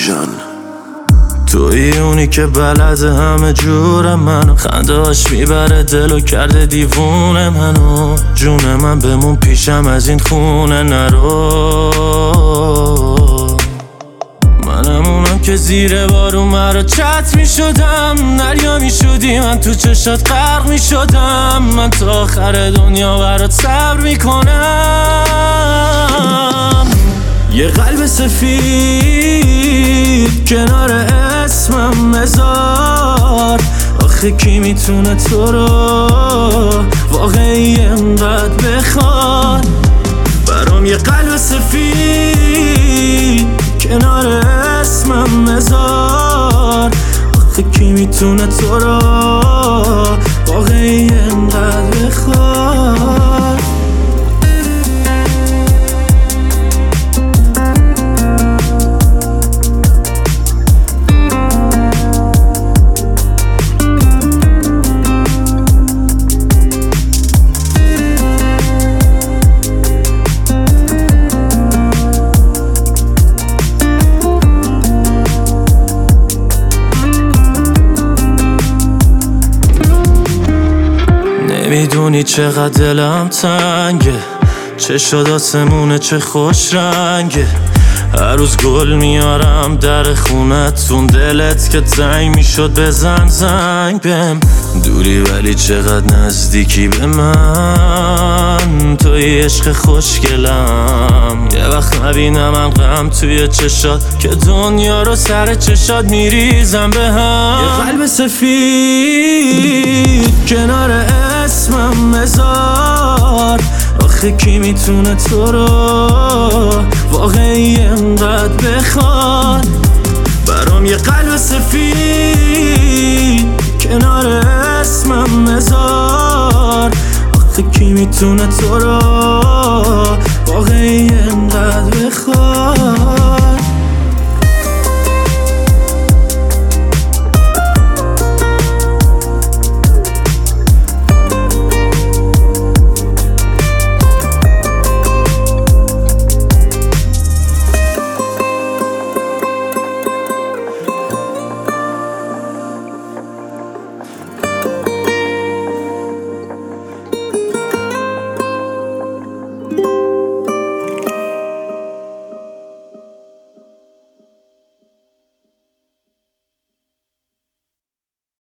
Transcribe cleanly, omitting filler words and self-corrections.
ژان. توی اونی که بلده همه جور منو، خندهاش میبره دل و کرده دیوونه منو. جون من بمون پیشم از این خونه نرو. منم اونم که زیر بارون مرا چت میشدم، دریا میشدی من تو چشات غرق میشدم. من تا آخر دنیا برات صبر میکنم. یه قلب سفید کنار اسمم مزار، آخه کی میتونه تو رو واقعی انقدر بخواد. برام یه قلب سفید کنار اسمم مزار، آخه کی میتونه تو رو واقعی انقدر بخواد. میدونی چقدر دلم تنگه، چه شد آسمونه چه خوش رنگه. هر روز گل میارم در خونتون، دلت که تنگ میشد بزن زنگ بهم. دوری ولی چقدر نزدیکی به من، توی عشق خوشگلم. یه وقت نبینم من غم توی چشات، که دنیا رو سر چشات میریزم به هم. یه قلب سفید کنار اسمم مزار، آخه کی میتونه تو رو واقعی انقدر بخواد. برام یه قلب سفید کنار اسمم مزار، آخه کی میتونه تو رو واقعی انقدر